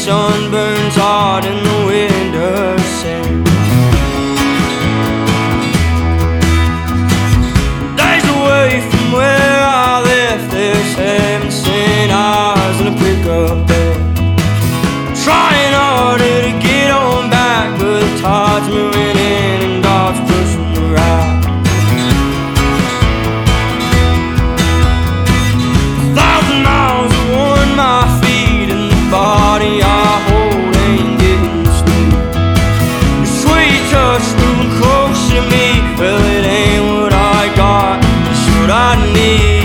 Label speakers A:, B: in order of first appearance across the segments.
A: sun burns hot in the winter sand. Days away from where I left, there's heaven sent eyes in a pickup bed. Trying harder to get on back, but the tide's moving in and God's pushing the ride. 1,000 miles have worn my feet, and the body I hold ain't getting sweet. Your sweet touch moving close to me, well it ain't what I got, it's what I need.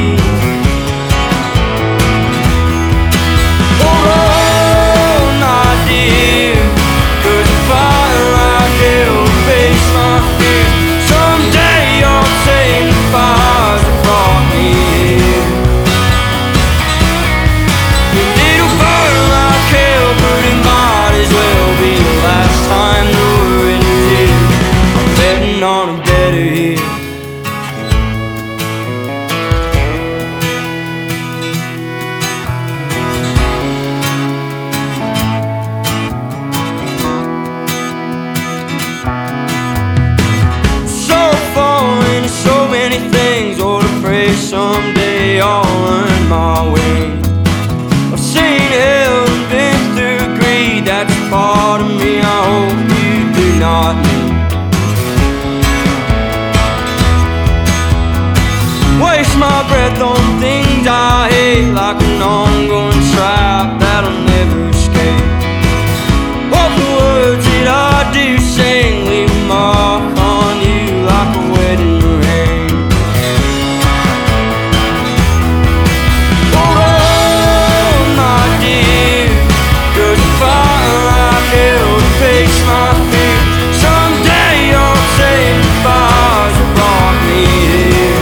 A: On a better year. So far into so many things, oh, to pray someday I'll earn my way. I've seen hell and been through greed, that's a part of me I hope you do not need. Waste my breath on things I hate, like an ongoing trap that'll never escape. Hope the words that I do sing leave a mark on you like a wedding ring. Hold on, my dear, 'cause the fire I held takes my fear. Someday you'll say the fires that brought me here.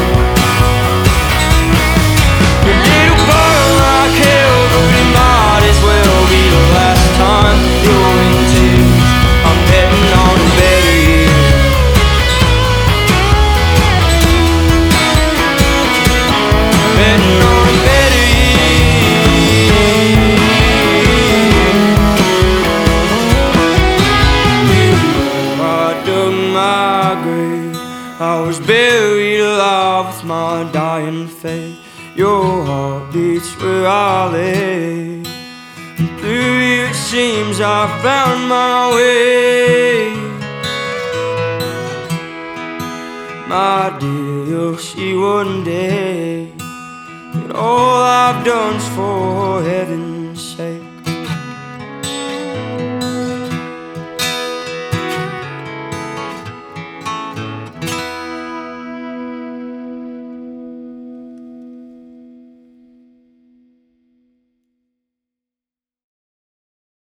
A: I was buried alive with my dying faith. Your heart beats where I lay, and through you it seems I found my way. My dear, you'll see one day that all I've done's for heaven